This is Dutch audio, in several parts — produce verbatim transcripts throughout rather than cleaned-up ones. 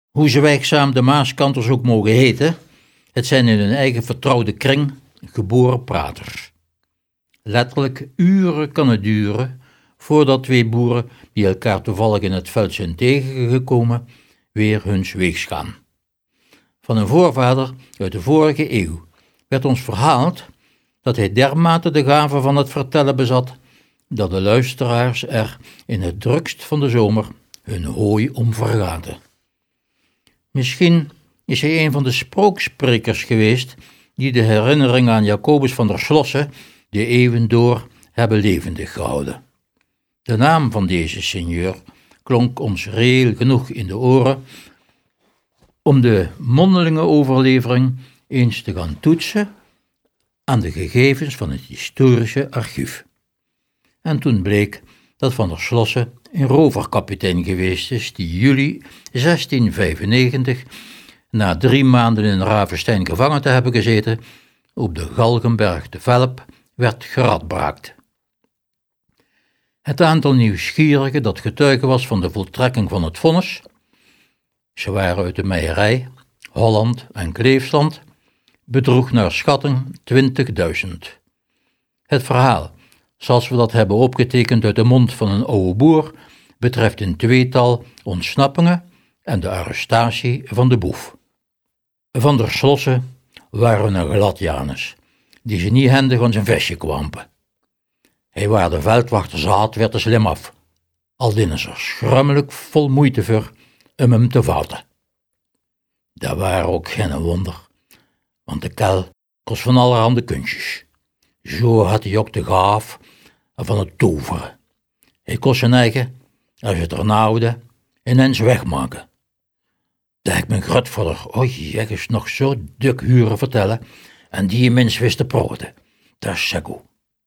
Hoe zwijgzaam de Maaskanters ook mogen heten, het zijn in hun eigen vertrouwde kring geboren praters. Letterlijk uren kan het duren voordat twee boeren, die elkaar toevallig in het veld zijn tegengekomen, weer huns weegs gaan. Van een voorvader uit de vorige eeuw werd ons verhaald dat hij dermate de gave van het vertellen bezat, dat de luisteraars er in het drukst van de zomer hun hooi om vergaten. Misschien is hij een van de sprooksprekers geweest die de herinnering aan Jacobus van der Slossen de eeuwen door hebben levendig gehouden. De naam van deze seigneur klonk ons reëel genoeg in de oren om de mondelinge overlevering eens te gaan toetsen aan de gegevens van het historische archief. En toen bleek dat Van der Slossen een roverkapitein geweest is die juli zestien vijfennegentig, na drie maanden in Ravenstein gevangen te hebben gezeten, op de Galgenberg te Velp werd geradbraakt. Het aantal nieuwsgierigen dat getuige was van de voltrekking van het vonnis, ze waren uit de Meijerij, Holland en Kleefsland, bedroeg naar schatting twintigduizend. Het verhaal, zoals we dat hebben opgetekend uit de mond van een oude boer, betreft een tweetal ontsnappingen en de arrestatie van de boef. Van der Slossen waren een gladjanus, die ze niet handig aan zijn vestje kwampen. Hij waar de veldwachter zaad, werd er slim af, al dienen ze er schrummelijk vol moeite voor om hem te vatten. Dat waren ook geen wonder, want de kel kost van allerhande kunstjes. Zo had hij ook de gaaf van het toveren. Hij kost zijn eigen, als je het er nauwde, ineens wegmaken. Dat ik mijn grotvader ooit jegens nog zo dik huren vertellen en die mens wist te praten. Dat is zeker.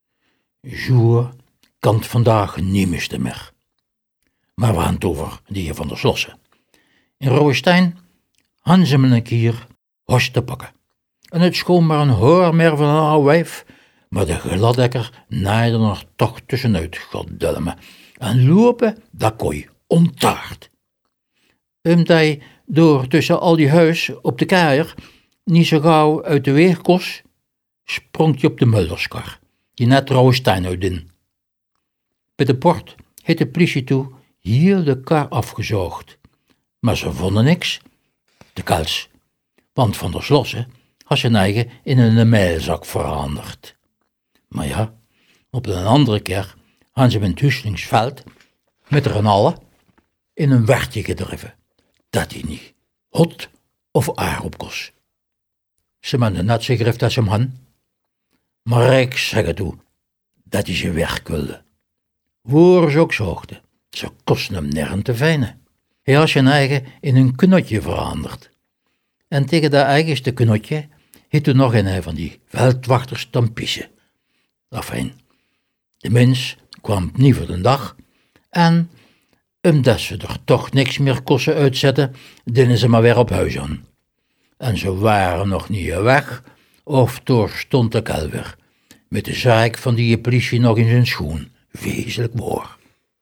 Zo kan het vandaag niet misten meer. Maar we gaan het over die heer Van der Slossen. In Rouwestein hadden ze me een keer hos te pakken. En het schoon maar een hoor meer van een oude wijf, maar de gladdekker naaide er toch tussenuit, goddelme. En lopen, dat kon je, ontaard. Omdat hij door tussen al die huis op de kaaier niet zo gauw uit de weg kost, sprong je op de mulderskar, die net Rouwestein uitin. Bij de poort heeft de politie toe heel de kar afgezoogd, maar ze vonden niks, de kals, want Van der Slossen had zijn eigen in een mijlzak veranderd. Maar ja, op een andere keer hadden ze in het Huslingsveld met er een allen in een wertje gedreven, dat hij niet hot of aar op kost. Ze hadden net zo grift als hem hadden, maar ik zeg het toe, dat hij zijn werk wilde. Waar ze ook zochten, ze kosten hem nergens te fijnen. Hij had zijn eigen in een knotje veranderd. En tegen dat eigenste knotje heeft er nog een van die veldwachters tampiezen. Afijn, de mens kwam niet voor de dag en, omdat ze er toch niks meer kosten uitzetten, dienen ze maar weer op huis aan. En ze waren nog niet weg, of door stond de kel weer, met de zaak van die politie nog in zijn schoen, wezenlijk woor.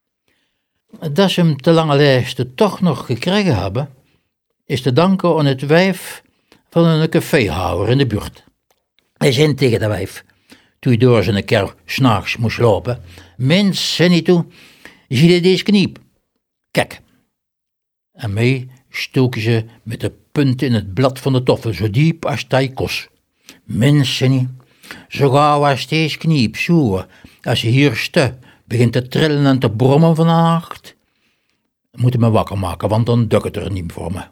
Dat ze hem te lange lijsten toch nog gekregen hebben, is te danken aan het wijf van een caféhouder in de buurt. Hij zei tegen dat wijf, toen hij door zijn keer s'nachts moest lopen, mens, zei hij toe, zie je deze kniep? Kijk. En mee stoken ze met de punt in het blad van de toffel, zo diep als hij kost. Mens, zei hij, zo gauw als deze kniep, zo, als je hier stu, begint te trillen en te brommen van de nacht, moet je me wakker maken, want dan dukt het er niet voor me.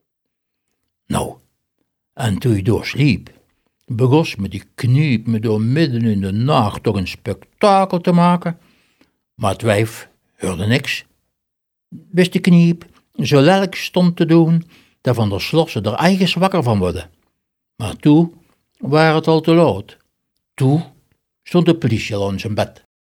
Nou, en toen hij doorsliep, begon met die kniep me door midden in de nacht toch een spektakel te maken, maar het wijf hoorde niks. Wist de kniep zo lelijk stond te doen, dat Van der Slossen er eigen wakker van worden. Maar toen waren het al te laat. Toen stond de politie al aan zijn bed.